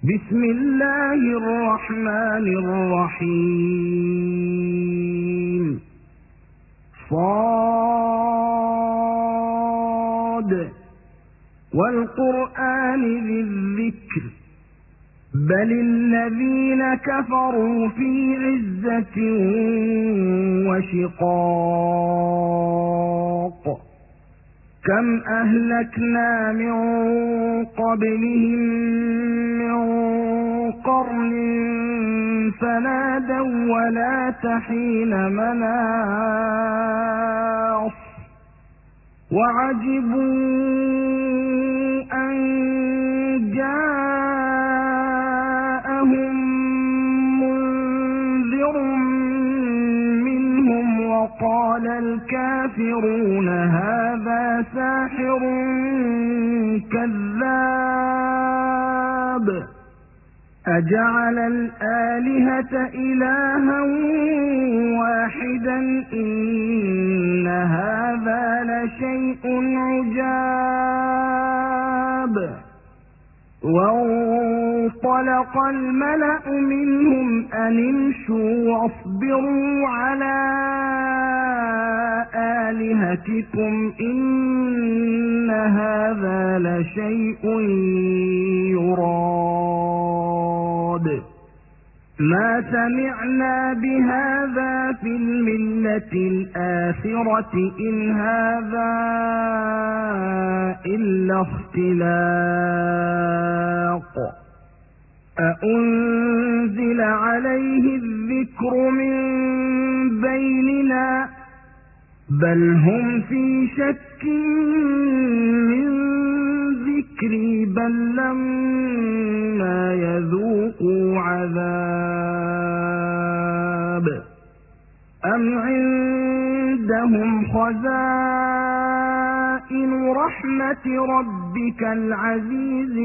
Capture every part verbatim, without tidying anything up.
بسم الله الرحمن الرحيم. صاد والقرآن ذي الذكر بل الذين كفروا في عزة وشقاق كم أهلكنا من قبلهم من قرن فنادوا ولا تحين مناص وعجبوا أن جاءهم منذر منهم وقال الكافرون هذا ساحر كذاب أجعل الآلهة إلها واحدا إن هذا لشيء عجاب. وانطلق الملأ منهم أن امشوا واصبروا على آلهتكم إن هذا لشيء يراد ما سمعنا بهذا في الملة الآخرة إن هذا إلا اختلاق أأنزل عليه الذكر من بيننا بل هم في شك من ذكري بل لما يذوقوا عذاب أم عندهم خزائن رحمة ربك العزيز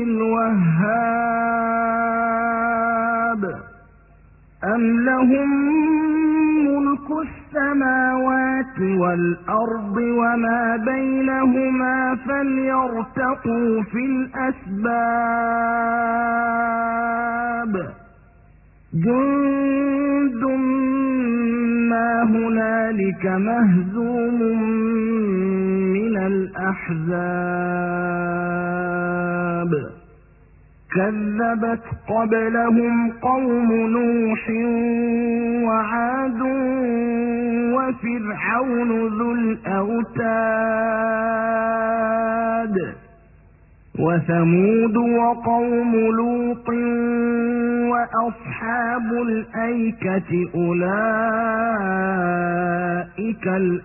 الوهاب أم لهم ملك السماوات والأرض وما بينهما فليرتقوا في الأسباب جند ما هنالك مهزوم من الأحزاب كذبت قبلهم قوم نوح وعاد وفرعون ذو الأوتاد وثمود وقوم لوط وأصحاب الأيكة أولئك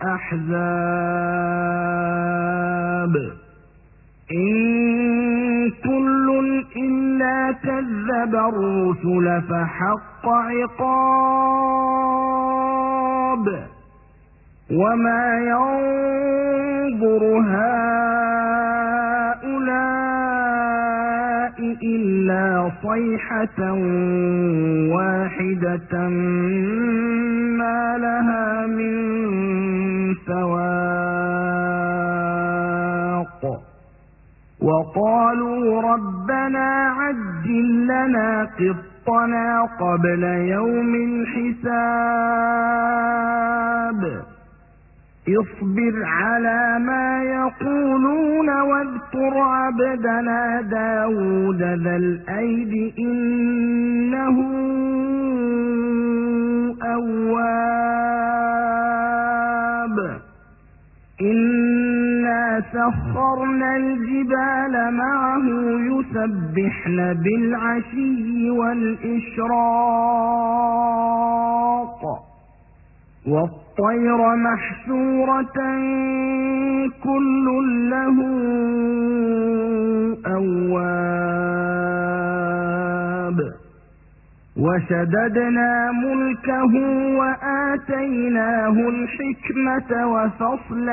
الأحزاب إن كل إلا كذب الرسل فحق عقاب وما ينظر هؤلاء إلا صيحة واحدة ما لها من فواق وقالوا ربنا عجل لنا قطنا قبل يوم الحساب اصبر على ما يقولون واذكر عبدنا داود ذا الأيد إنه أواب إنا سخرنا الجبال معه يسبحن بالعشي والإشراق والطير محشورة كل له أواب وشددنا ملكه وآتيناه الحكمة وفصل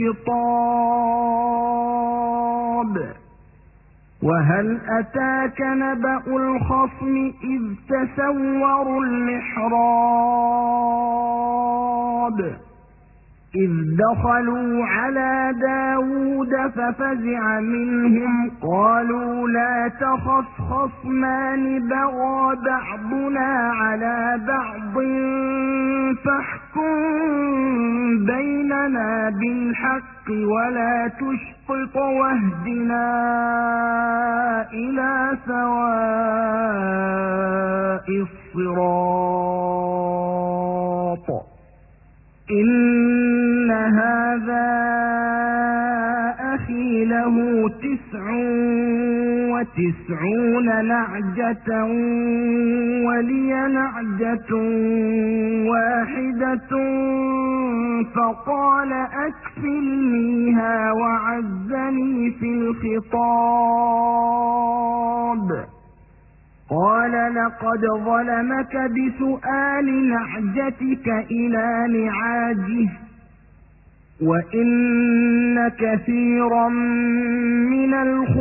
الخطاب وهل أتاك نبأ الخصم إذ تسوروا المحراب إذ دخلوا على داود ففزع منهم قالوا لا تخف خصمان بغى بعضنا على بعض فاحكم بيننا بالحق ولا تشطط واهدنا إلى سواء الصراط إن هذا أخي له تسع وتسعون نعجة ولي نعجة واحدة فقال أكفلنيها وعزني في الخطاب قال لقد ظلمك بسؤال نعجتك إلى نعاجه وإن كثيرا من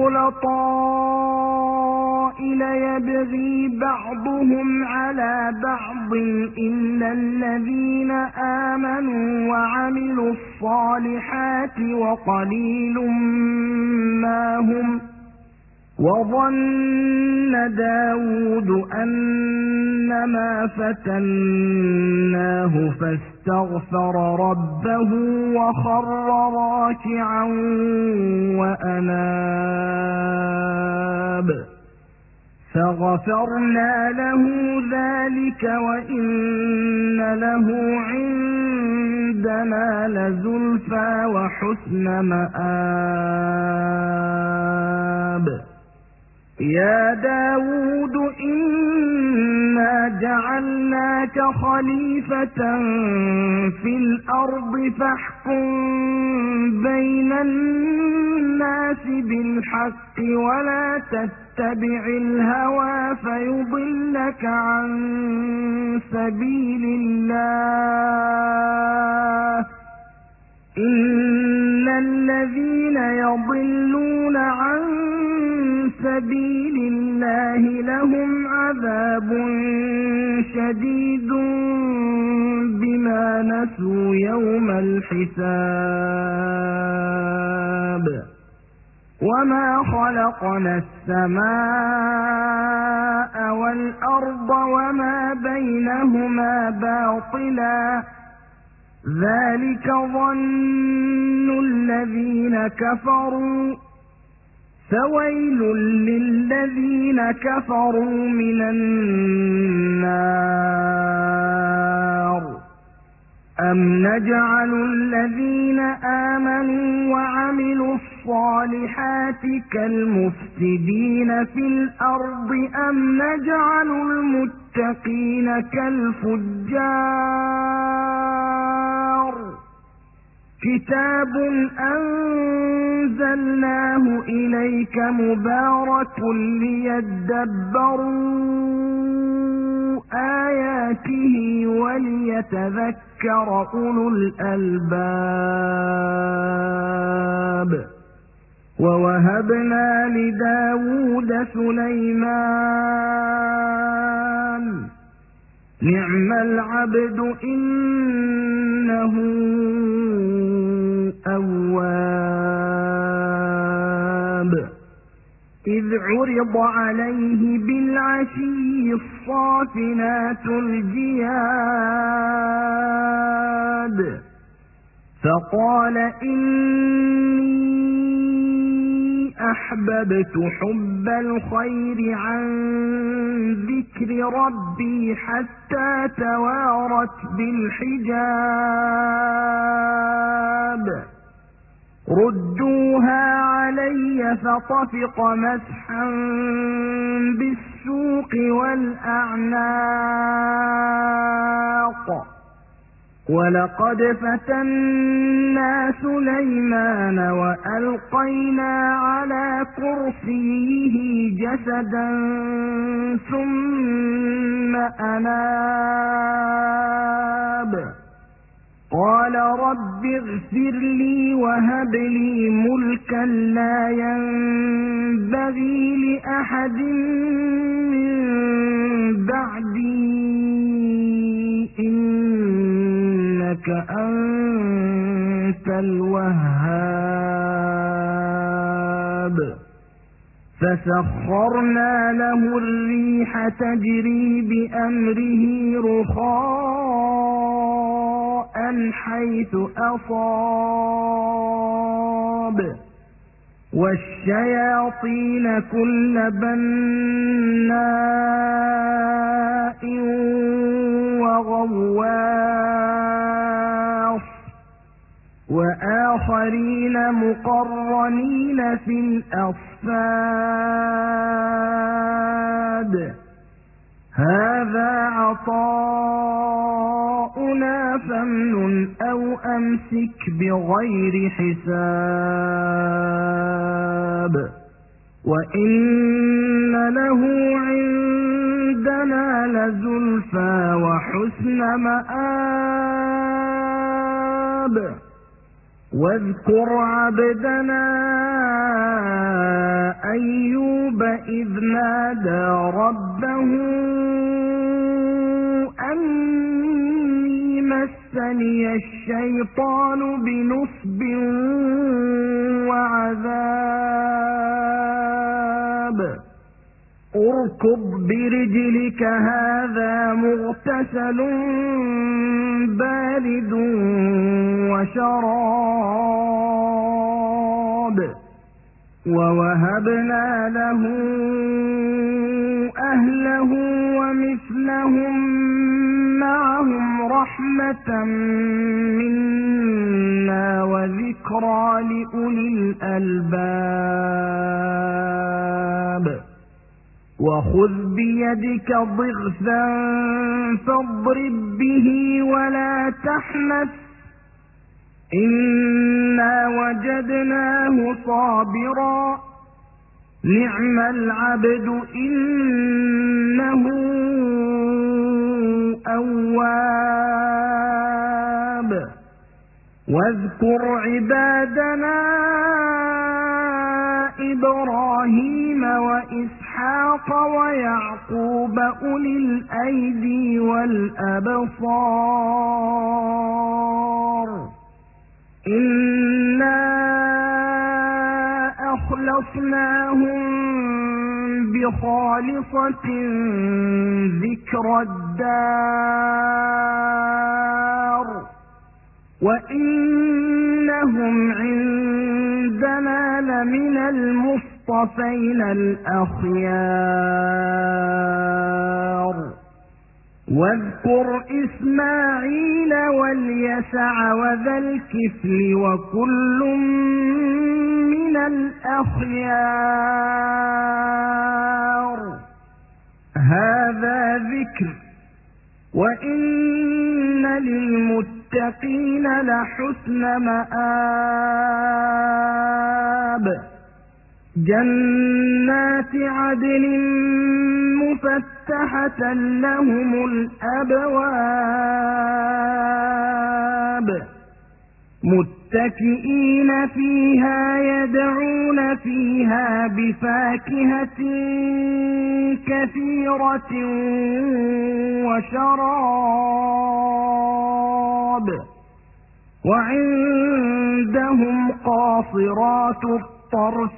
الخلطاء ليبغي بعضهم على بعض إلا الذين آمنوا وعملوا الصالحات وقليل ما هم وظن داود أنما فتناه فاستغفر ربه وخر راكعا وأناب فغفرنا له ذلك وإن له عندنا لزلفى وحسن مآب يا داود إنا جعلناك خليفة في الأرض فاحكم بين الناس بالحق ولا تتبع الهوى فيضلك عن سبيل الله إن الذين يضلون عن سبيل الله لهم عذاب شديد بما نسوا يوم الحساب وما خلقنا السماء والأرض وما بينهما باطلا ذلك ظن الذين كفروا فويل للذين كفروا من النار أم نجعل الذين آمنوا وعملوا الصالحات كالمفسدين في الأرض أم نجعل المتقين كالفجار كتاب أنزلناه إليك مبارك ليدبروا آياته وليتذكر أولو الألباب ووهبنا لداود سليمان نعم العبد إنه أواب إذ عرض عليه بالعشي الصافنات الجياد فقال إني أحببت حب الخير عن ذكر ربي حتى توارت بالحجاب ردوها علي فطفق مسحا بالسوق والأعناق ولقد فتنا سليمان وألقينا على كرسيه جسدا ثم أناب قال رب اغفر لي وهب لي ملكا لا ينبغي لأحد من بعدي إنك أنت فسخرنا له الريح تجري بأمره رخاء حيث أصاب والشياطين كل بناء وغواص وآخرين مقرنين في الأصفاد هذا عطاؤنا فامنن أو أمسك بغير حساب وإن له عندنا لزلفى وحسن مآب واذكر عبدنا أيوب إذ نادى ربه أني مسني الشيطان بنصب وعذاب اركض برجلك هذا مغتسل بارد وشراب ووهبنا له أهله ومثلهم معهم رحمة منا وذكرى لأولي الألباب وخذ بيدك ضغثا فاضرب به ولا تحنث إنا وجدناه صابرا نعم العبد إنه أواب واذكر عبادنا إبراهيم وإسحاق ويعقوب أولي الأيدي والأبصار إنا أخلصناهم بخالصة ذكر الدار وإنهم عندنا لمن المصطفين الأخيار واذكر إسماعيل واليسع وذا الكفل وكل من الأخيار هذا ذكر وإن للمتقين لحسن مآب جنات عدن مفتحة لهم الأبواب متكئين فيها يدعون فيها بفاكهة كثيرة وشراب وعندهم قاصرات الطرف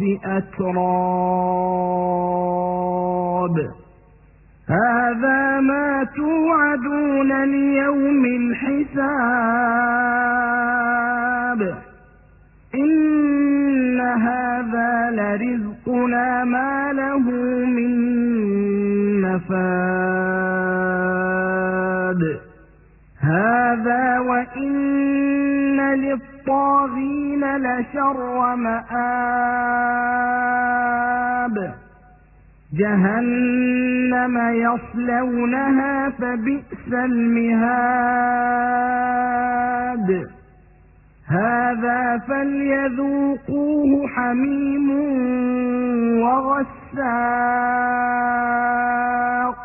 أتراب هذا ما توعدون ليوم الحساب إن هذا لرزقنا ما له من نفاد هذا وإن للطاغين لشر مآب جهنم يصلونها فبئس المهاد هذا فليذوقوه حميم وغساق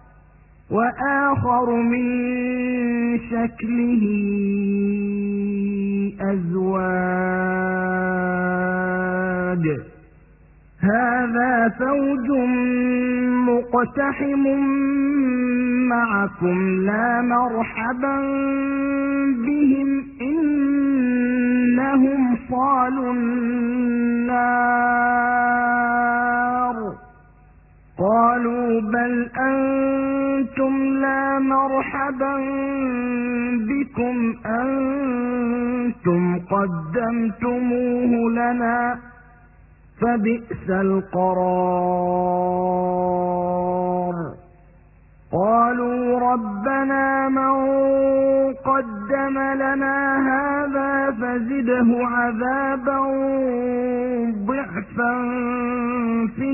وآخر من شكله أزواج هذا فوج مقتحم معكم لا مرحبا بهم إنهم صالوا النار قالوا بل أنتم لا مرحبا بكم أنتم قدمتموه لنا فبئس القرار قالوا ربنا من قدم لنا هذا فزده عذابا ضعفا في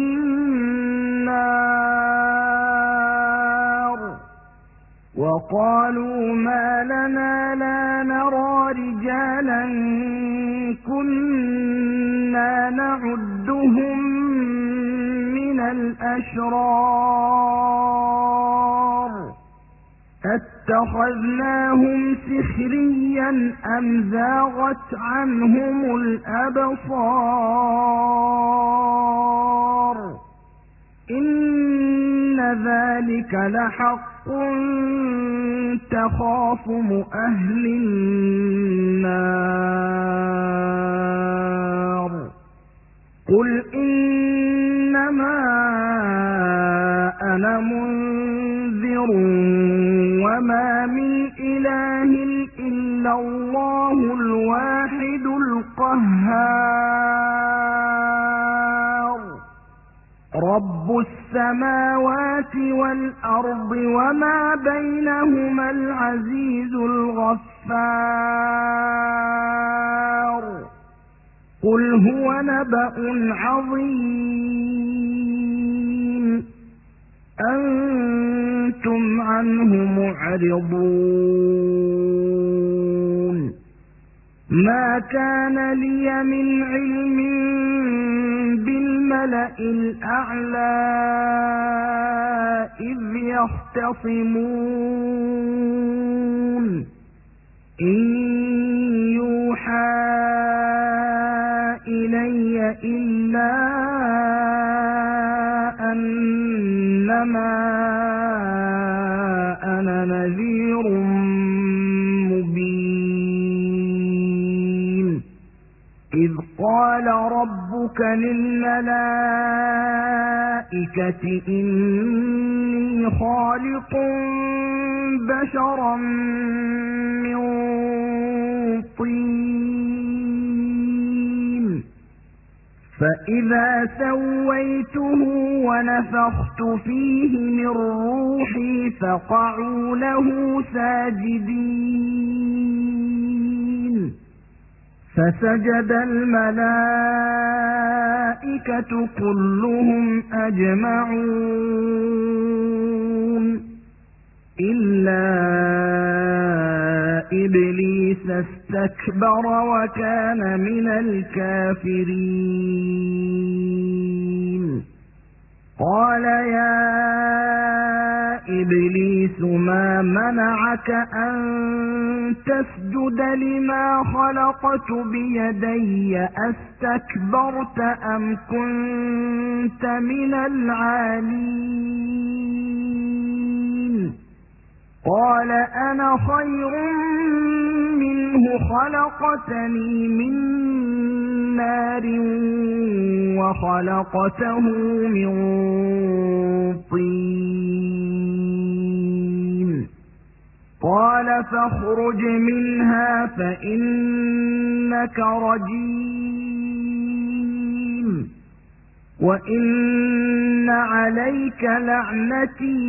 النار وقالوا ما لنا لا نرى رجالا كنا نعدهم من الأشرار اتخذناهم سخريا أم زاغت عنهم الأبصار إن ذلك لحق تخاصم أهل النار قل إنما أنا منذر وما من إله إلا الله الواحد القهار رب السماوات والأرض وما بينهما العزيز الغفار قل هو نبأ عظيم أنتم عنه معرضون ما كان لي من علم بالملأ الأعلى إذ يختصمون إن يوحى إلي إلا أنما أنا نذير مبين إذ قال ربك للملائكة إني خالق بشرا من طين فإذا سويته ونفخت فيه من روحي فقعوا له ساجدين فسجد الملائكة كلهم أجمعون إلا إبليس استكبر وكان من الكافرين قال يا إبليس ما منعك أن تسجد لما خلقت بيدي أستكبرت أم كنت من العالين قال أنا خير منه خلقتني من نار وخلقته من طين قال فاخرج منها فإنك رجيم وإن عليك لعنتي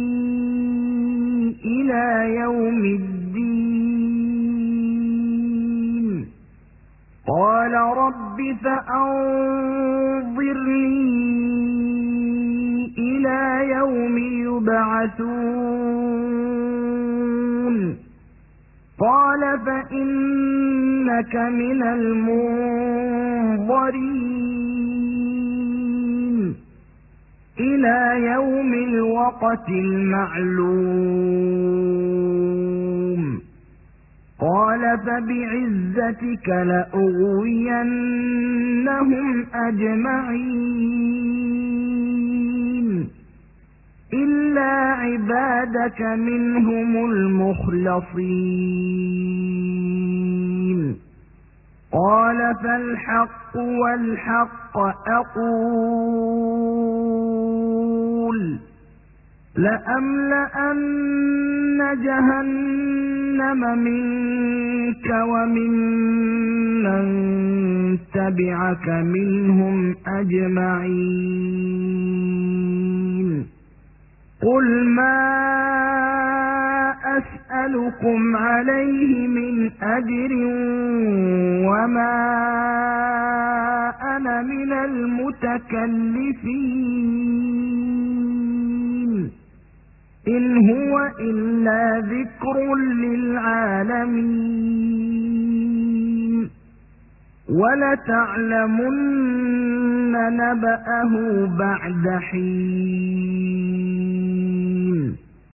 إلى يوم الدين قال رب فأنظرني إلى يوم يبعثون قال فإنك من المنظرين إلى يوم الوقت المعلوم قال فبعزتك لأغوينهم أجمعين إلا عبادك منهم المخلصين قال فالحق والحق أقول لأملأن جهنم منك وممن تبعك منهم أجمعين قل ما أسألكم عليه من أجر وما أنا من المتكلفين إن هو إلا ذكر للعالمين ولتعلمن نبأه بعد حين